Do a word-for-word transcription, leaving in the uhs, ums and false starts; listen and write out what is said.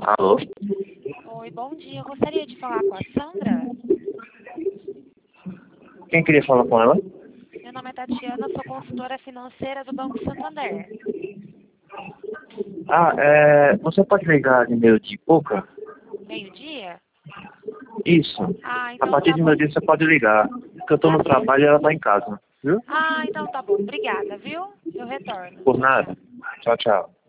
Alô? Oi, bom dia. Eu gostaria de falar com a Sandra. Quem queria falar com ela? Meu nome é Tatiana, sou consultora financeira do Banco Santander. Ah, é... Você pode ligar de meio-dia e pouca? Meio-dia? Isso. Ah, A então partir tá de bom. meio-dia você pode ligar. Porque eu tô Tá no certo. trabalho e ela tá em casa. Viu? Ah, então tá bom. Obrigada, viu? Eu retorno. Por Tchau, tchau. nada. Tchau, tchau.